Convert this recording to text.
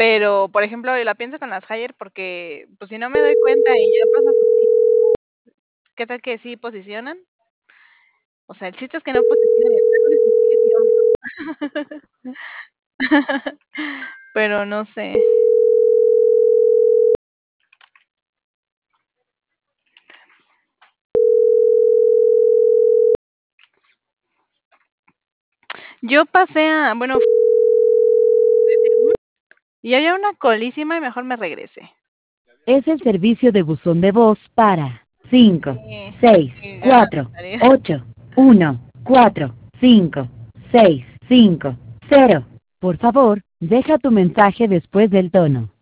Pero, por ejemplo, la pienso con las Haier porque, pues, si no me doy cuenta y ya pasa su tiempo, ¿qué tal que sí posicionan? O sea, el chiste es que no posicionen, luego si se sigue tirando. Pero no sé. Yo pasé a bueno, y había una colísima y mejor me regresé. Es el servicio de buzón de voz para Sí, 5, 6, sí, ya me 4, gustaría. 8, 1, 4, 5, 6, 5, 0. Por favor, deja tu mensaje después del tono.